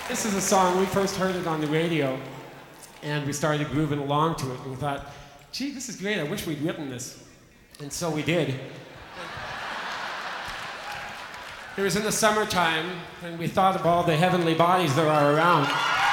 This is a song, we first heard it on the radio, and we started grooving along to it, and we thought, gee, this is great, I wish we'd written this. And so we did. It was in the summertime, and we thought of all the heavenly bodies there are around.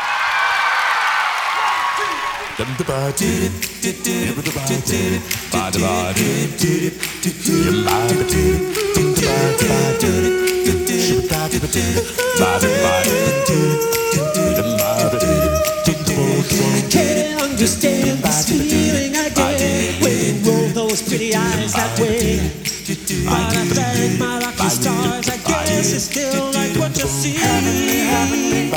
Can't understand this feeling I get when you roll those pretty eyes that way. But I thank my lucky stars, I guess it's still like what you see. Heavenly,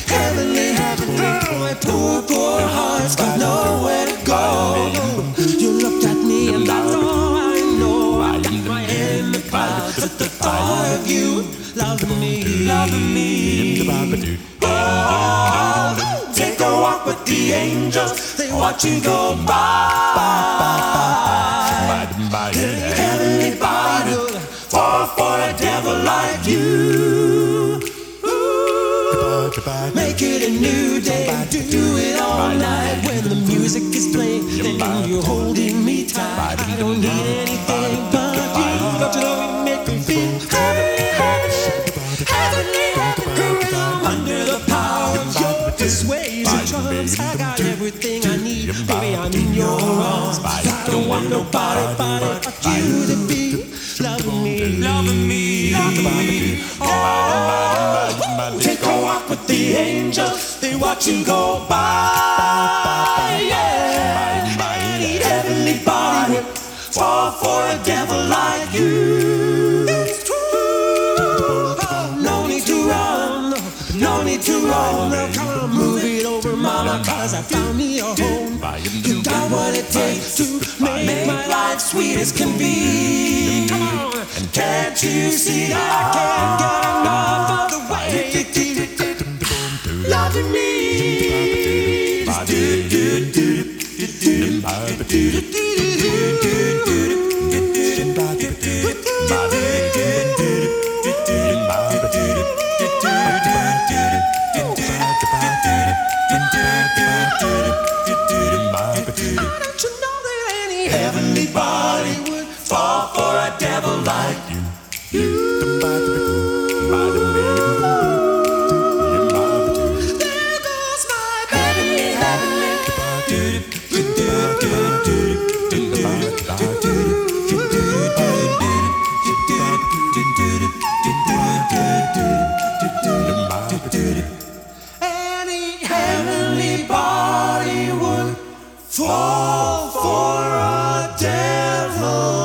my poor heart's got nowhere to go. You looked at me and that's all I know. I got my head in the clouds at the thought of you loving me. Oh, take a walk with the angels, they watch you go by. Heavenly body would fall for a devil like you. Ooh, make it a new day, do it all night. When the music is playing, then you're holding me tight. I don't need anything but you. Don't you know you make me feel heavenly. Under the power of your persuasion charms, I got everything I need. Baby, I'm in your arms. I don't want nobody but you to be loving me. Oh, take a walk with the angels, they watch you go by. Yeah, I need heavenly body would fall for a devil like you. It's true. Oh, no need to run. No need to run, now come on, move it over, mama, cause I found me a home. You got what it takes to make my life sweet as can be. Come on, and can't you see I can't get enough of the way loving me. Don't you know that any heavenly body would fall for a devil like you? There goes my heavenly. Any heavenly body would fall for a devil